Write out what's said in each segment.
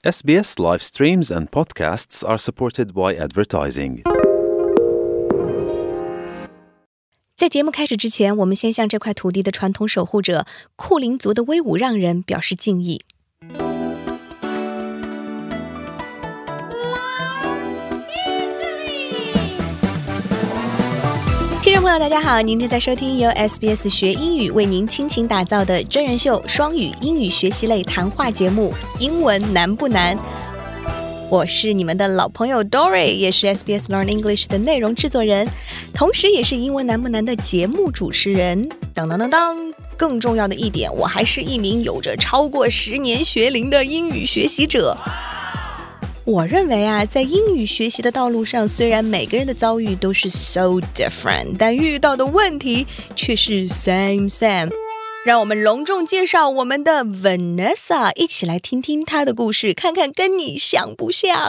SBS live streams and podcasts are supported by advertising. 在节目开始之前，我们先向这块土地的传统守护者库林族的威武让人表示敬意。听众朋友大家好，您正在收听由 SBS 学英语为您倾情打造的真人秀双语英语学习类谈话节目英文难不难？我是你们的老朋友 Dory， 也是 SBS Learn English 的内容制作人，同时也是英文难不难的节目主持人。当当当当！更重要的一点，我还是一名有着超过10年学龄的英语学习者。我认为啊，在英语学习的道路上，虽然每个人的遭遇都是 so different， 但遇到的问题却是 same。让我们隆重介绍我们的 Vanessa， 一起来听听她的故事，看看跟你像不像。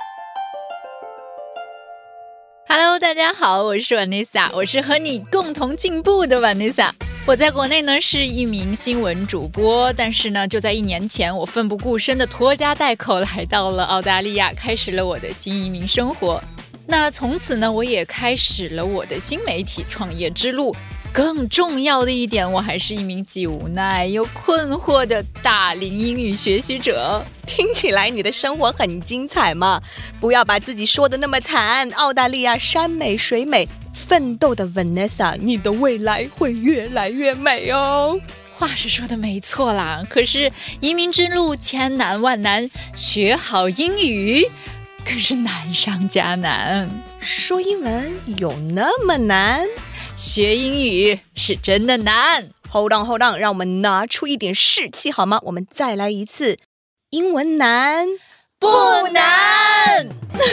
Hello， 大家好，我是 Vanessa， 我是和你共同进步的 Vanessa。我在国内呢是一名新闻主播，但是呢就在1年前，我奋不顾身的拖家带口来到了澳大利亚，开始了我的新移民生活。那从此呢，我也开始了我的新媒体创业之路。更重要的一点，我还是一名既无奈又困惑的大龄英语学习者。 听起来你的生活很精彩嘛？不要把自己说的那么惨。澳大利亚山美水美，奋斗的 Vanessa， 你的未来会越来越美哦。 话是说的没错啦，可是移民之路千难万难，学好英语可是难上加难。 说英文有那么难？ 学英语是真的难。 Hold on， 让我们拿出一点士气好吗？我们再来一次。英文难不难？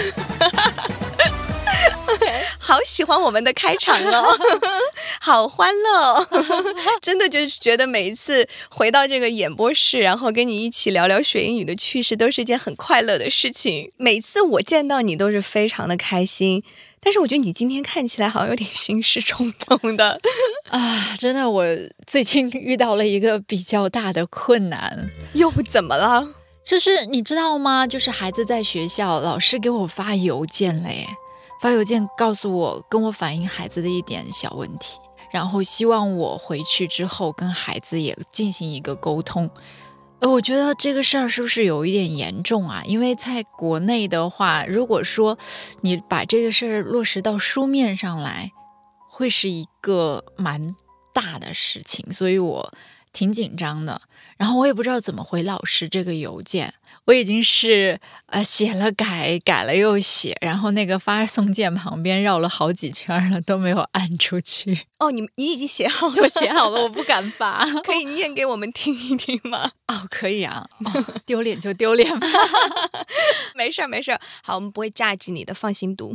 好喜欢我们的开场哦，好欢乐哦，真的就是觉得每一次回到这个演播室，然后跟你一起聊聊学英语的趣事，都是一件很快乐的事情。每次我见到你都是非常的开心，但是我觉得你今天看起来好像有点心事重重的啊！真的，我最近遇到了一个比较大的困难。 又怎么了？ 就是你知道吗？就是孩子在学校，老师给我发邮件嘞，发邮件告诉我，跟我反映孩子的一点小问题，然后希望我回去之后跟孩子也进行一个沟通。我觉得这个事儿是不是有一点严重啊？因为在国内的话，如果说你把这个事儿落实到书面上来，会是一个蛮大的事情，所以我挺紧张的。然后我也不知道怎么回老师这个邮件，我已经是写了改了又写，然后那个发送键旁边绕了好几圈了，都没有按出去。 哦，你已经写好了？ 我写好了，我不敢发。 可以念给我们听一听吗？ 哦，可以啊。丢脸就丢脸吧。 没事，好，我们不会judge你的，放心读。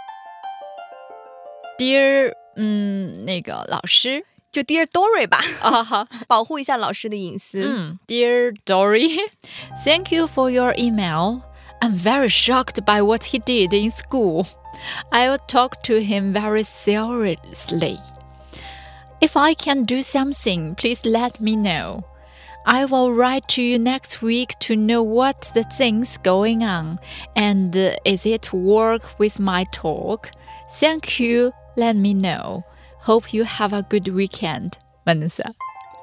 Dear， 那个老师。 就 Dear Dory 吧， 好， 保护一下老师的隐私。 Dear Dory, thank you for your email. I'm very shocked by what he did in school. I will talk to him very seriously. If I can do something, please let me know. I will write to you next week to know what the things going on and is it work with my talk. Thank you, let me know.Hope you have a good weekend, Vanessa.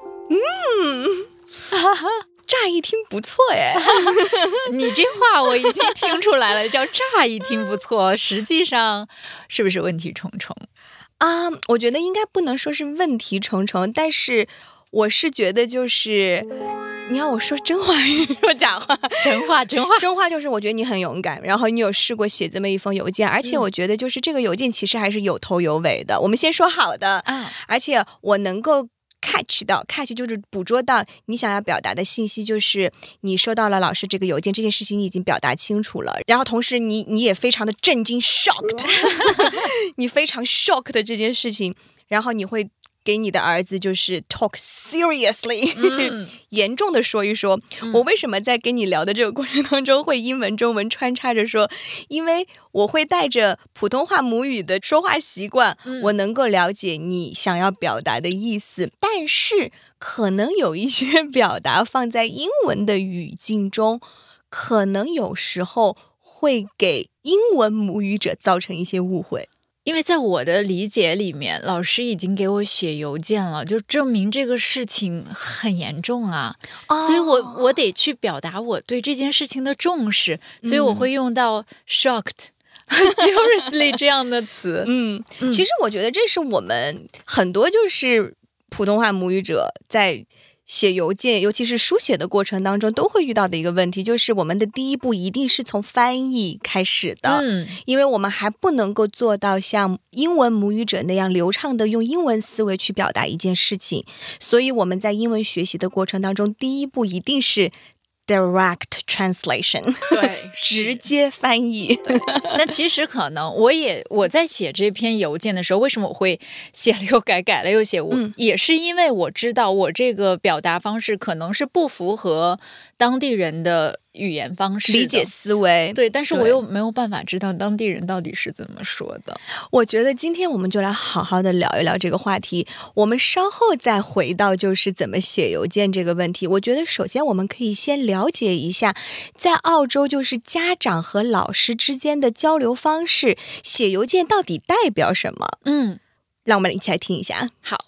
乍一听不错耶。 你这话我已经听出来了，叫乍一听不错，实际上是不是问题重重啊？我觉得应该不能说是问题重重，但是我是觉得就是你要我说真话还是说假话？ 真话。 真话就是我觉得你很勇敢，然后你有试过写这么一封邮件，而且我觉得就是这个邮件其实还是有头有尾的。我们先说好的，而且我能够catch 就是捕捉到你想要表达的信息，就是你收到了老师这个邮件，这件事情你已经表达清楚了，然后同时你也非常的震惊 shocked 你非常 shocked 的这件事情，然后你会给你的儿子就是 talk seriously 严重的说一说。我为什么在跟你聊的这个过程当中会英文中文穿插着说，因为我会带着普通话母语的说话习惯，我能够了解你想要表达的意思，但是可能有一些表达放在英文的语境中可能有时候会给英文母语者造成一些误会。 因为在我的理解里面，老师已经给我写邮件了，就证明这个事情很严重啊，所以我得去表达我对这件事情的重视，所以我会用到 shocked、seriously 这样的词。 其实我觉得这是我们很多就是普通话母语者在写邮件，尤其是书写的过程当中都会遇到的一个问题，就是我们的第一步一定是从翻译开始的，因为我们还不能够做到像英文母语者那样流畅的用英文思维去表达一件事情，所以我们在英文学习的过程当中，第一步一定是direct translation， 对， 直接翻译。 那其实可能我在写这篇邮件的时候，为什么我会写了又改，改了又写，也是因为我知道我这个表达方式可能是不符合当地人的语言方式的理解思维。 对，但是我又没有办法知道当地人到底是怎么说的。 我觉得今天我们就来好好的聊一聊这个话题，我们稍后再回到就是怎么写邮件这个问题。我觉得首先我们可以先了解一下在澳洲就是家长和老师之间的交流方式，写邮件到底代表什么。让我们一起来听一下。 好。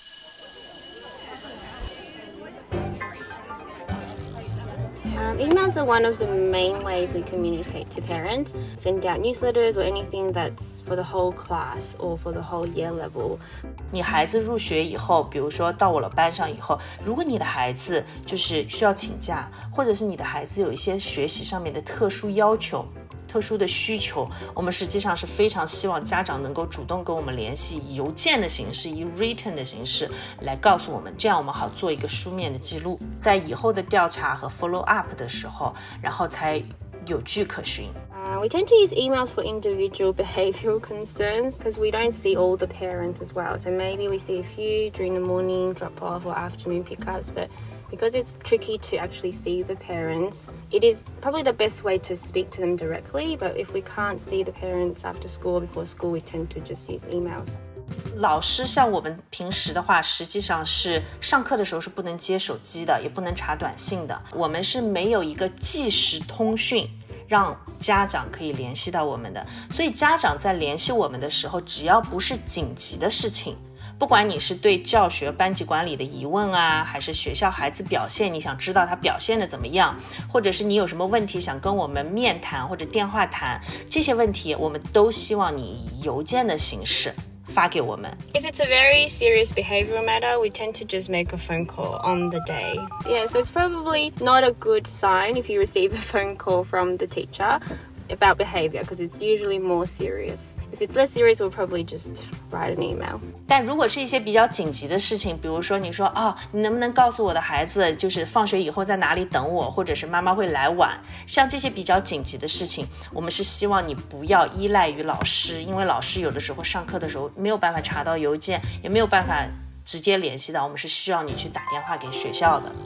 Emails are one of the main ways we communicate to parents. Send out newsletters or anything that's for the whole class or for the whole year level. 你孩子入学以后，比如说到我了班上以后，如果你的孩子就是需要请假，或者是你的孩子有一些学习上面的特殊要求、特殊的需求，我们实际上是非常希望家长能够主动跟我们联系，以邮件的形式，以 written 的形式来告诉我们，这样我们好做一个书面的记录，在以后的调查和 follow up 的时候，然后才有据可循。 We tend to use emails for individual behavioural concerns because we don't see all the parents as well. So maybe we see a few during the morning drop-off or afternoon pickups, but because it's tricky to actually see the parents, it is probably the best way to speak to them directly. But if we can't see the parents after school or before school, we tend to just use emails. 老师像我们平时的话，实际上是上课的时候是不能接手机的，也不能查短信的。我们是没有一个即时通讯让家长可以联系到我们的，所以家长在联系我们的时候，只要不是紧急的事情，不管你是对教学班级管理的疑问啊，还是学校孩子表现，你想知道他表现的怎么样，或者是你有什么问题想跟我们面谈或者电话谈，这些问题我们都希望你以邮件的形式发给我们。 If it's a very serious behavioural matter, we tend to just make a phone call on the day. Yeah, so it's probably not a good sign if you receive a phone call from the teacher about behaviour because it's usually more serious. If it's less serious, we'll probably just write an email. 但如果是一些比较紧急的事情，比如说你说你能不能告诉我的孩子就是放学以后在哪里等我，或者是妈妈会来晚，像这些比较紧急的事情，我们是希望你不要依赖于老师，因为老师有的时候上课的时候没有办法查到邮件，也没有办法直接联系到，我们是需要你去打电话给学校的。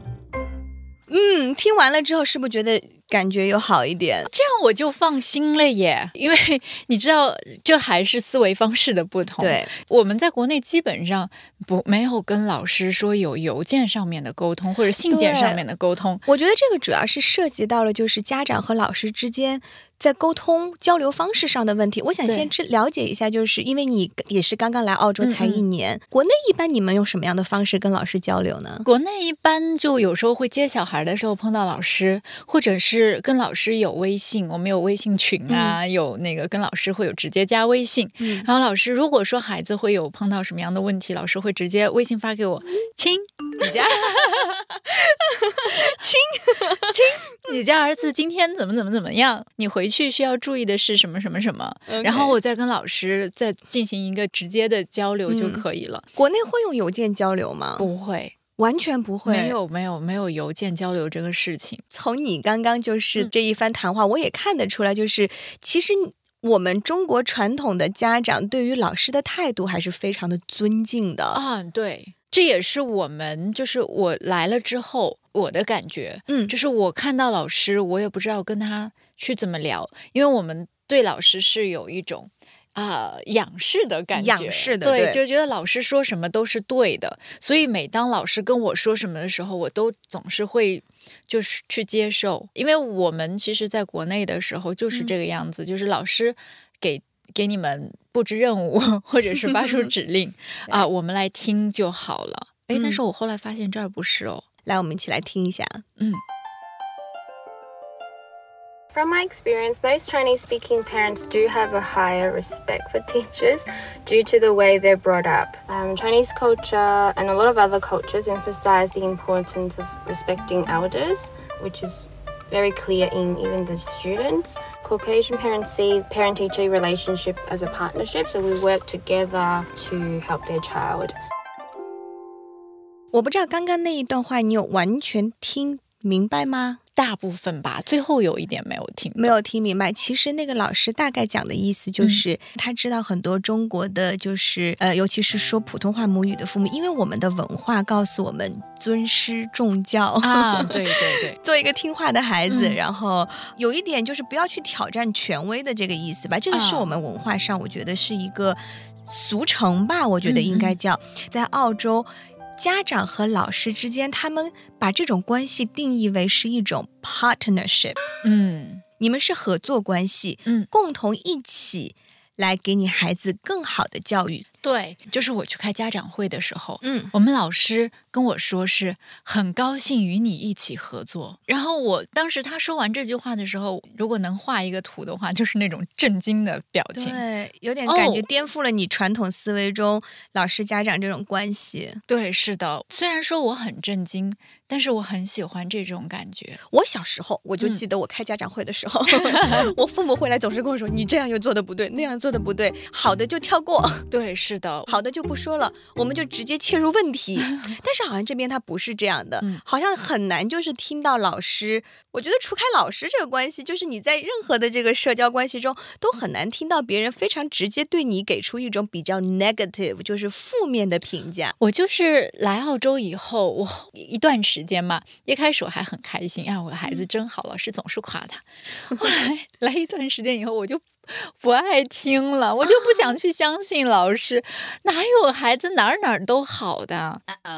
听完了之后是不是觉得感觉有好一点？ 这样我就放心了耶，因为你知道这还是思维方式的不同。 对， 我们在国内基本上没有跟老师说有邮件上面的沟通或者信件上面的沟通。 我觉得这个主要是涉及到了就是家长和老师之间在沟通交流方式上的问题。我想先了解一下，就是因为你也是刚刚来澳洲才1年，国内一般你们用什么样的方式跟老师交流呢？ 国内一般就有时候会接小孩的时候碰到老师，或者是跟老师有微信，我们有微信群啊，有那个跟老师会有直接加微信，然后老师如果说孩子会有碰到什么样的问题，老师会直接微信发给我，亲你家亲你家儿子今天怎么样，你回去需要注意的是什么什么什么，然后我再跟老师再进行一个直接的交流就可以了。 国内会用邮件交流吗？ 不会， 完全不会， 没有邮件交流这个事情。 从你刚刚就是这一番谈话，我也看得出来，就是其实我们中国传统的家长对于老师的态度还是非常的尊敬的啊。对，这也是我们就是我来了之后我的感觉，就是我看到老师，我也不知道跟他去怎么聊，因为我们对老师是有一种仰视的感觉，对，就觉得老师说什么都是对的，所以每当老师跟我说什么的时候，我都总是会就是去接受。因为我们其实在国内的时候就是这个样子，就是老师给你们布置任务或者是发出指令啊，我们来听就好了。但是我后来发现这儿不是哦。 来，我们一起来听一下。 From my experience, most Chinese-speaking parents do have a higher respect for teachers due to the way they're brought up. Chinese culture and a lot of other cultures emphasize the importance of respecting elders, which is very clear in even the students. Caucasian parents see parent-teacher relationship as a partnership, so we work together to help their child. 我不知道刚刚那一段话你有完全听明白吗？ 大部分吧，最后有一点没有听懂， 没有听明白。其实那个老师大概讲的意思就是，他知道很多中国的就是尤其是说普通话母语的父母，因为我们的文化告诉我们尊师重教啊，对对对， 做一个听话的孩子，然后有一点就是不要去挑战权威的这个意思吧。这个是我们文化上我觉得是一个俗成吧，我觉得应该叫在澳洲。家长和老师之间，他们把这种关系定义为是一种 partnership， 你们是合作关系，共同一起来给你孩子更好的教育。 对，就是我去开家长会的时候，我们老师跟我说是很高兴与你一起合作。然后我当时他说完这句话的时候，如果能画一个图的话，就是那种震惊的表情。 对，有点感觉颠覆了你传统思维中老师家长这种关系。 对，是的。虽然说我很震惊，但是我很喜欢这种感觉。 我小时候我就记得我开家长会的时候，我父母回来总是跟我说，你这样又做的不对，那样做的不对，好的就跳过。 对，是的， 好的就不说了，我们就直接切入问题。但是好像这边他不是这样的，好像很难就是听到老师，我觉得除开老师这个关系，就是你在任何的这个社交关系中都很难听到别人非常直接对你给出一种比较 negative 就是负面的评价。 我就是来澳洲以后，我一段时间嘛，一开始我还很开心啊，我的孩子真好，老师总是夸他。后来一段时间以后，我就不爱听了，我就不想去相信老师，哪有孩子哪儿都好的。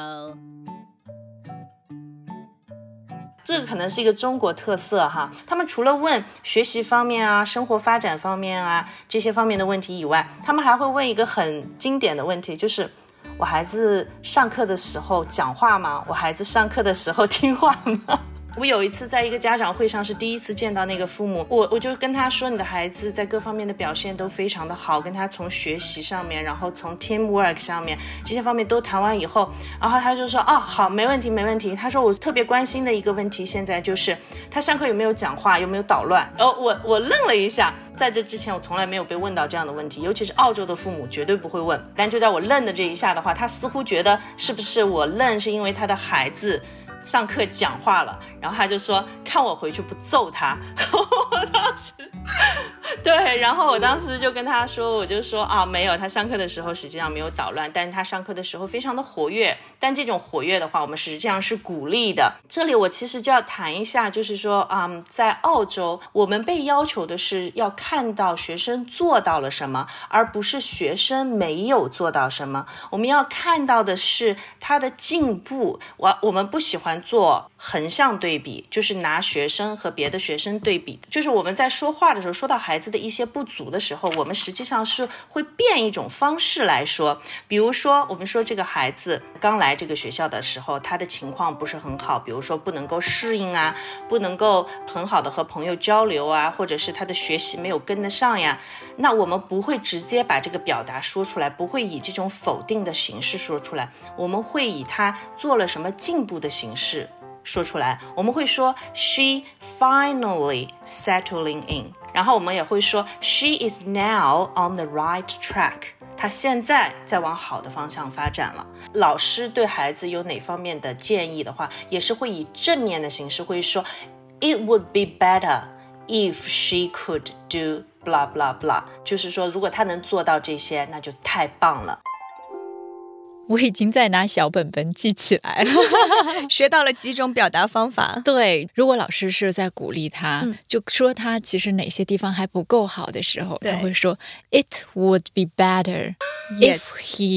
这个可能是一个中国特色哈，他们除了问学习方面啊、生活发展方面啊这些方面的问题以外，他们还会问一个很经典的问题，就是我孩子上课的时候讲话吗？我孩子上课的时候听话吗？我有一次在一个家长会上是第一次见到那个父母，我就跟他说，你的孩子在各方面的表现都非常的好，跟他从学习上面，然后从 teamwork 上面这些方面都谈完以后，然后他就说好，没问题没问题。他说我特别关心的一个问题现在就是他上课有没有讲话，有没有捣乱。我愣了一下，在这之前我从来没有被问到这样的问题，尤其是澳洲的父母绝对不会问。但就在我愣的这一下的话，他似乎觉得是不是我愣是因为他的孩子上课讲话了，然后他就说看我回去不揍他。我当时对，然后我当时就跟他说，我就说没有，他上课的时候实际上没有捣乱，但是他上课的时候非常的活跃，但这种活跃的话我们实际上是鼓励的。这里我其实就要谈一下，就是说在澳洲我们被要求的是要看到学生做到了什么，而不是学生没有做到什么。我们要看到的是他的进步。我们不喜欢做横向对比，就是拿学生和别的学生对比，就是我们在说话的时候说到孩子的一些不足的时候，我们实际上是会变一种方式来说。比如说我们说这个孩子刚来这个学校的时候，他的情况不是很好，比如说不能够适应啊，不能够很好的和朋友交流啊，或者是他的学习没有跟得上呀，那我们不会直接把这个表达说出来，不会以这种否定的形式说出来，我们会以他做了什么进步的形式说出来。我们会说 She finally settling in， 然后我们也会说 She is now on the right track， 她现在在往好的方向发展了。老师对孩子有哪方面的建议的话，也是会以正面的形式会说 It would be better if she could do blah blah blah， 就是说如果她能做到这些那就太棒了。 我已经在拿小本本记起来了学到了几种表达方法。 对，如果老师是在鼓励他，就说他其实哪些地方还不够好的时候，他会说 It would be better if he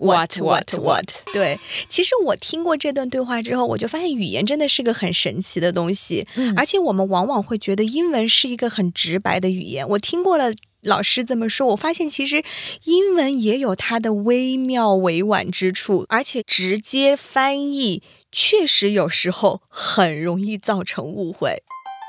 what。 对，其实我听过这段对话之后，我就发现语言真的是个很神奇的东西，而且我们往往会觉得英文是一个很直白的语言。我听过了老师这么说，我发现其实英文也有它的微妙委婉之处，而且直接翻译确实有时候很容易造成误会。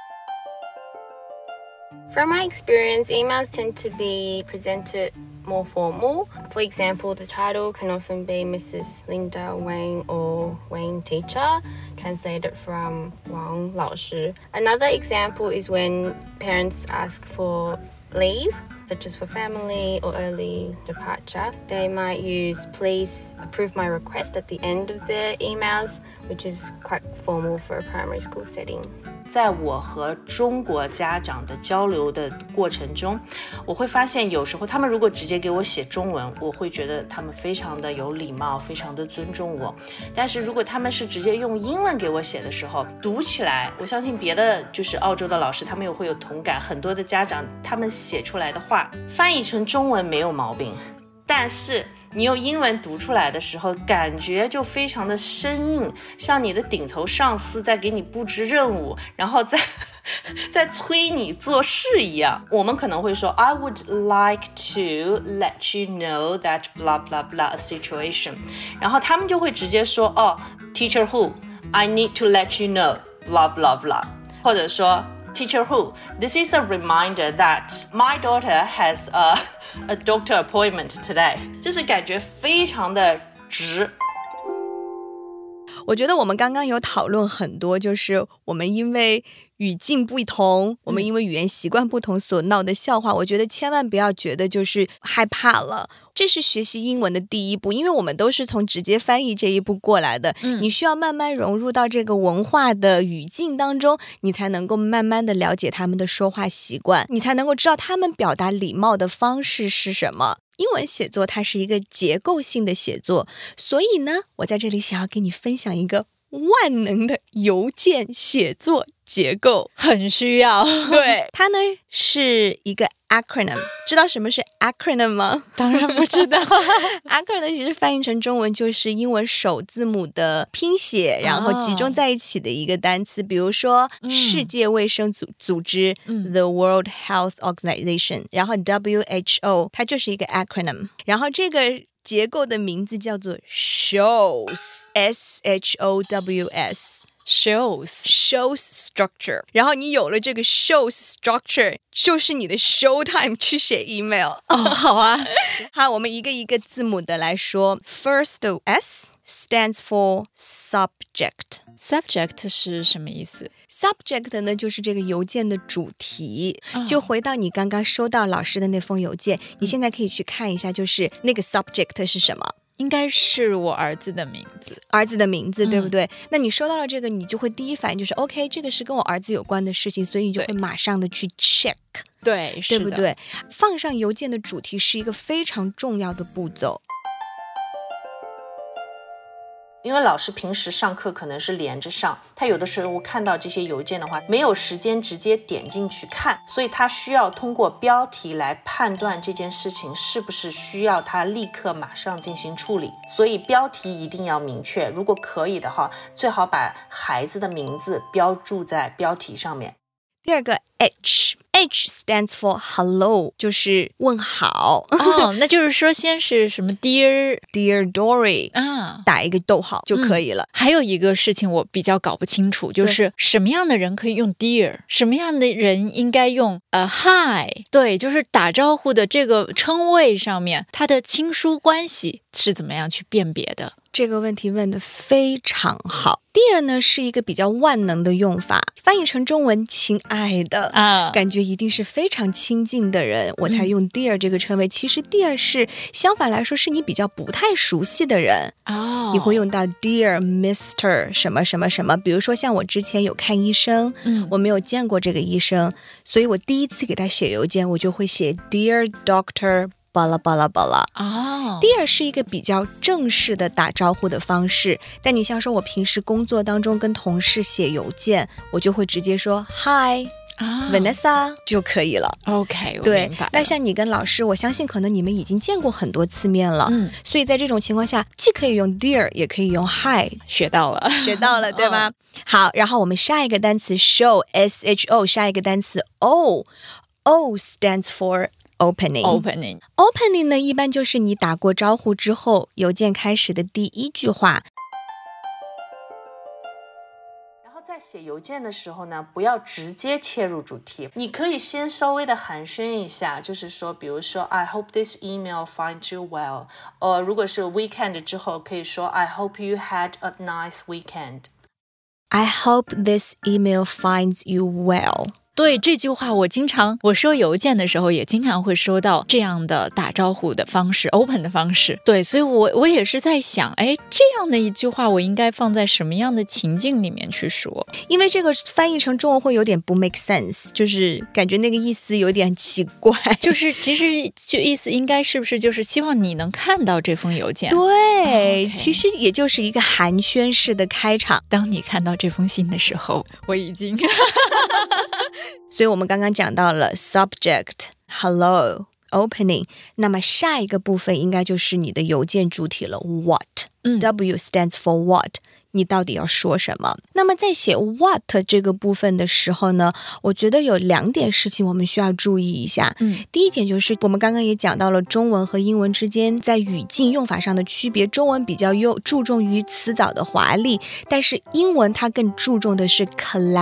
From my experience, emails tend to be presented more formal. For example, the title can often be Mrs. Linda Wang or Wang Teacher, translated from Wang 老师. Another example is when parents ask for leave, such as for family or early departure. They might use please approve my request at the end of their emails, which is quite formal for a primary school setting. 在我和中国家长的交流的过程中，我会发现有时候他们如果直接给我写中文，我会觉得他们非常的有礼貌，非常的尊重我。但是如果他们是直接用英文给我写的时候，读起来，我相信别的就是澳洲的老师他们也会有同感，很多的家长他们写出来的话翻译成中文没有毛病，但是你用英文读出来的时候，感觉就非常的生硬，像你的顶头上司在给你布置任务，然后在催你做事一样。我们可能会说 I would like to let you know that blah blah blah a situation， 然后他们就会直接说Teacher who I need to let you know blah blah blah， 或者说Teacher who, this is a reminder that my daughter has a doctor appointment today. 就是感觉非常的直。 我觉得我们刚刚有讨论很多，就是我们因为语境不同，我们因为语言习惯不同所闹的笑话，我觉得千万不要觉得就是害怕了。这是学习英文的第一步，因为我们都是从直接翻译这一步过来的，你需要慢慢融入到这个文化的语境当中，你才能够慢慢的了解他们的说话习惯，你才能够知道他们表达礼貌的方式是什么。英文写作它是一个结构性的写作，所以呢，我在这里想要给你分享一个万能的邮件写作结构， 很需要。 对，它呢是一个 acronym， 知道什么是 acronym 吗？ 当然不知道。 acronym 其实翻译成中文就是英文首字母的拼写，然后集中在一起的一个单词，比如说世界卫生组织The World Health Organization， 然后 WHO 它就是一个 acronym， 然后这个结构的名字叫做 SHOWS SHOWS structure， 然后你有了这个 shows structure， 就是你的 show time 去写 email。 好啊。 好，我们一个一个字母的来说。First S stands for subject。Subject 是什么意思？ Subject 呢就是这个邮件的主题。就回到你刚刚收到老师的那封邮件，你现在可以去看一下，就是那个 subject 是什么。 应该是我儿子的名字。 儿子的名字，对不对？那你收到了这个，你就会第一反应就是 OK， 这个是跟我儿子有关的事情，所以你就会马上的去 check， 对， 对不对？放上邮件的主题是一个非常重要的步骤。 因为老师平时上课可能是连着上，他有的时候看到这些邮件的话，没有时间直接点进去看，所以他需要通过标题来判断这件事情是不是需要他立刻马上进行处理，所以标题一定要明确，如果可以的话，最好把孩子的名字标注在标题上面。 第二个 H stands for hello， 就是问好。 那就是说先是什么 Dear Dory 打一个逗号就可以了。 还有一个事情我比较搞不清楚，就是什么样的人可以用 Dear， 什么样的人应该用Hi。 对，就是打招呼的这个称谓上面，它的亲疏关系是怎么样去辨别的？ 这个问题问得非常好。Dear 呢是一个比较万能的用法，翻译成中文亲爱的感觉一定是非常亲近的人，我才用 Dear 这个称谓。其实 Dear 是相反来说是你比较不太熟悉的人你会用到 Dear Mr 什么什么什么。比如说像我之前有看医生我没有见过这个医生，所以我第一次给他写邮件，我就会写 Dear Doctor巴拉巴拉巴拉。Dear 是一个比较正式的打招呼的方式，但你像说我平时工作当中跟同事写邮件，我就会直接说 Hi Vanessa 就可以了。 OK， 我对明白了。 那像你跟老师，我相信可能你们已经见过很多次面了，所以在这种情况下既可以用 dear 也可以用 hi， 学到了学到了对吗？好，然后我们下一个单词 show SHO， 下一个单词 O stands for Opening 呢，一般就是你打过招呼之后邮件开始的第一句话。 然后在写邮件的时候呢，不要直接切入主题，你可以先稍微的寒暄一下，就是说比如说 I hope this email finds you well， 如果是 weekend 之后可以说 I hope you had a nice weekend。 I hope this email finds you well。 对，这句话我收邮件的时候也经常会收到这样的打招呼的方式 open 的方式。对，所以我也是在想，这样的一句话我应该放在什么样的情境里面去说， 因为这个翻译成中文会有点不 make sense， 就是感觉那个意思有点奇怪， 就是其实就意思应该是不是就是希望你能看到这封邮件。 对， Okay， 其实也就是一个寒暄式的开场。 当你看到这封信的时候，我已经所以我们刚刚讲到了 subject hello opening， 那么下一个部分应该就是你的邮件主体了 what、W stands for what， 你到底要说什么。那么在写 what 这个部分的时候呢，我觉得有2点事情我们需要注意一下。第一点就是我们刚刚也讲到了中文和英文之间在语境用法上的区别，中文比较注重于词藻的华丽，但是英文它更注重的是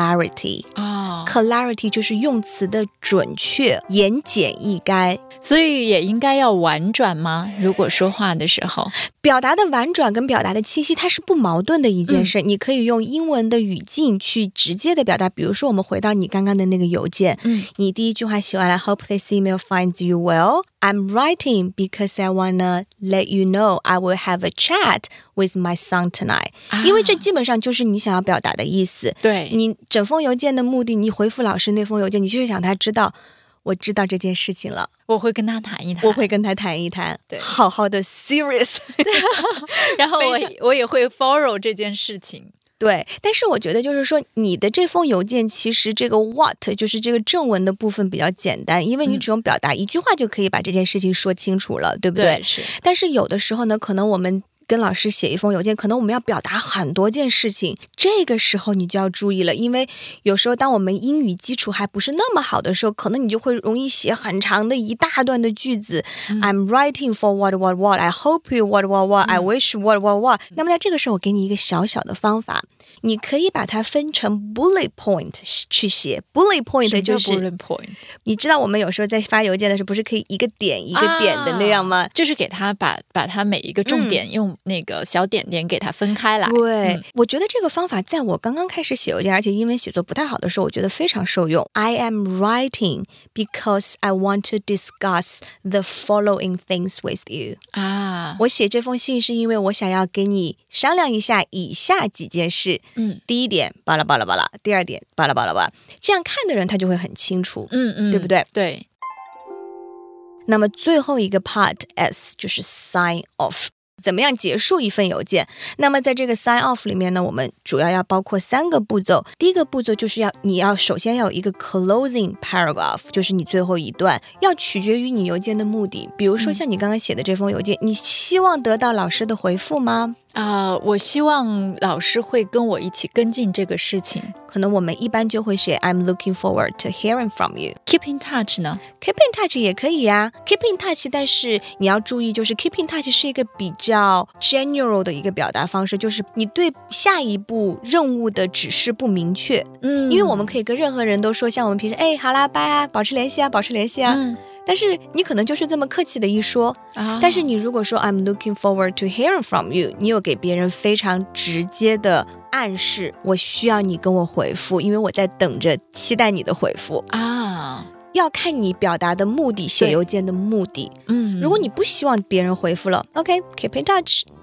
clarity。clarity 就是用词的准确、言简意赅， 所以也应该要婉转吗？如果说话的时候， 表达的婉转跟表达的清晰它是不矛盾的一件事。你可以用英文的语境去直接的表达，比如说我们回到你刚刚的那个邮件，你第一句话写完了 Hope this email finds you well， I'm writing because I wanna let you know I will have a chat with my son tonight，因为这基本上就是你想要表达的意思。 对， 你整封邮件的目的，你回复老师那封邮件，你就是想他知道我知道这件事情了， 我会跟他谈一谈， 我会跟他谈一谈， 对， 好好的 serious 然后我也会 follow 这件事情。 对，但是我觉得就是说你的这封邮件其实这个 what 就是这个正文的部分比较简单，因为你只用表达一句话就可以把这件事情说清楚了，对不对？ 对，是。 但是有的时候呢，可能我们跟老师写一封邮件，可能我们要表达很多件事情，这个时候你就要注意了，因为有时候当我们英语基础还不是那么好的时候，可能你就会容易写很长的一大段的句子、I'm writing for what what what I hope you what what what I wish what what what、那么在这个时候我给你一个小小的方法，你可以把它分成 bullet point 去写。 bullet point 就是 bullet point， 你知道我们有时候在发邮件的时候不是可以一个点一个点的那样吗？ 就是给他把它每一个重点用那个小点点给它分开来。 对、我觉得这个方法在我刚刚开始写邮件，而且英文写作不太好的时候，我觉得非常受用。 I am writing because I want to discuss the following things with you。 我写这封信是因为我想要跟你商量一下以下几件事。第一点巴拉巴拉巴拉，第二点巴拉巴拉巴拉，这样看的人他就会很清楚，对不对？ 对。 那么最后一个 part S 就是 sign off，怎么样结束一份邮件。那么在这个 sign off 里面呢，我们主要包括3个步骤。第一个步骤就是你要首先要有一个 closing paragraph， 就是你最后一段，要取决于你邮件的目的。比如说像你刚刚写的这封邮件，你希望得到老师的回复吗？ 我希望老师会跟我一起跟进这个事情。 可能我们一般就会写 I'm looking forward to hearing from you。 Keep in touch 呢？ Keep in touch 也可以啊， Keep in touch， 但是你要注意，就是 Keep in touch 是一个比较 general 的一个表达方式，就是你对下一步任务的指示不明确。因为我们可以跟任何人都说，像我们平时好啦拜啊，保持联系啊，保持联系啊。但是你可能就是这么客气的一说，但是你如果说 I'm looking forward to hearing from you， 你有给别人非常直接的暗示，我需要你跟我回复，因为我在等着期待你的回复要看你表达的目的，写邮件的目的。如果你不希望别人回复了 OK Keep in touch，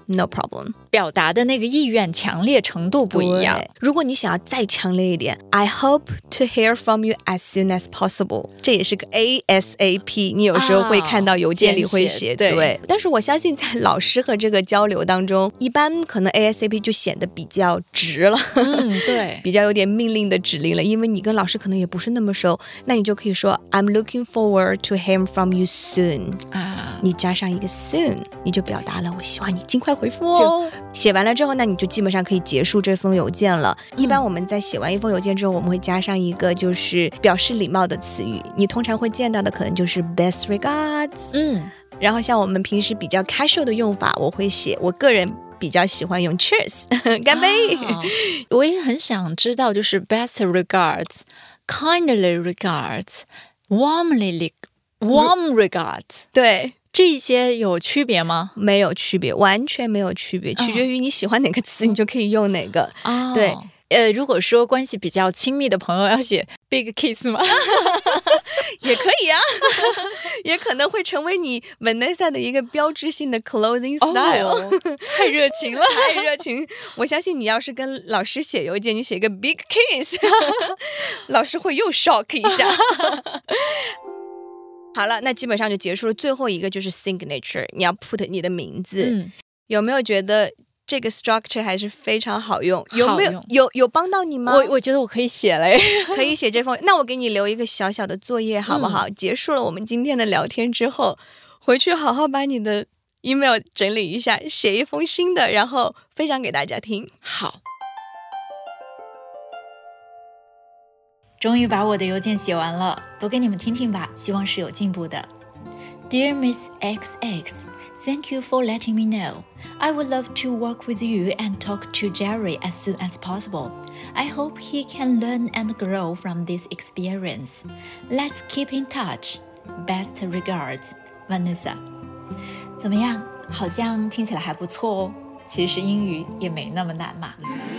No problem， 表达的那个意愿强烈程度不一样。 如果你想要再强烈一点 I hope to hear from you as soon as possible， 这也是个 ASAP， 你有时候会看到邮件里会写、对。但是我相信在老师和这个交流当中，一般可能 ASAP 就显得比较直了， 对， 比较有点命令的指令了，因为你跟老师可能也不是那么熟，那你就可以说 I'm looking forward to hearing from you soon 你加上一个 soon， 你就表达了我希望你尽快回复哦。写完了之后，那你就基本上可以结束这封邮件了。一般我们在写完一封邮件之后，我们会加上一个就是表示礼貌的词语，你通常会见到的可能就是 best regards，然后像我们平时比较 casual 的用法，我会写，我个人比较喜欢用 cheers 干杯我也很想知道就是 best regards kindly regards warm regards 对， 这些有区别吗？ 没有区别，完全没有区别，取决于你喜欢哪个词，你就可以用哪个。对， 如果说关系比较亲密的朋友要写 big kiss 吗？ 也可以啊也可能会成为你 Vanessa 的一个标志性的 closing style、 太热情了太热情。我相信你要是跟老师写邮件，你写一个 big kiss 老师会又 shock 一下好了，那基本上就结束了。最后一个就是 signature， 你要 put 你的名字、有没有觉得这个 structure 还是非常好用？有没有有帮到你吗？ 我觉得我可以写了可以写这封。那我给你留一个小小的作业好不好、结束了我们今天的聊天之后，回去好好把你的 email 整理一下，写一封新的，然后分享给大家听。 好，终于把我的邮件写完了，读给你们听听吧，希望是有进步的。 Dear Miss XX，Thank you for letting me know. I would love to work with you and talk to Jerry as soon as possible. I hope he can learn and grow from this experience. Let's keep in touch. Best regards, Vanessa. 怎么样？好像听起来还不错哦。其实英语也没那么难嘛。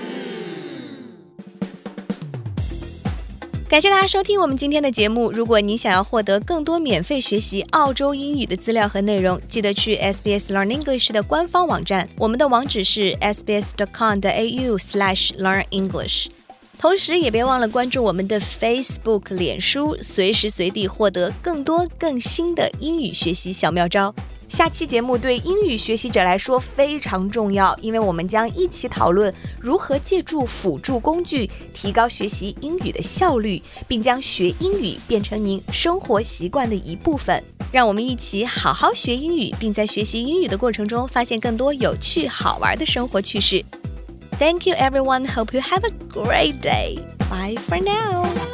感谢大家收听我们今天的节目。如果你想要获得更多免费学习澳洲英语的资料和内容，记得去 SBS Learn English 的官方网站，我们的网址是 sbs.com.au/learnenglish。同时也别忘了关注我们的 Facebook 脸书，随时随地获得更多更新的英语学习小妙招。下期节目对英语学习者来说非常重要，因为我们将一起讨论如何借助辅助工具提高学习英语的效率，并将学英语变成您生活习惯的一部分。让我们一起好好学英语，并在学习英语的过程中发现更多有趣好玩的生活趣事。Thank you everyone. Hope you have a great day. Bye for now.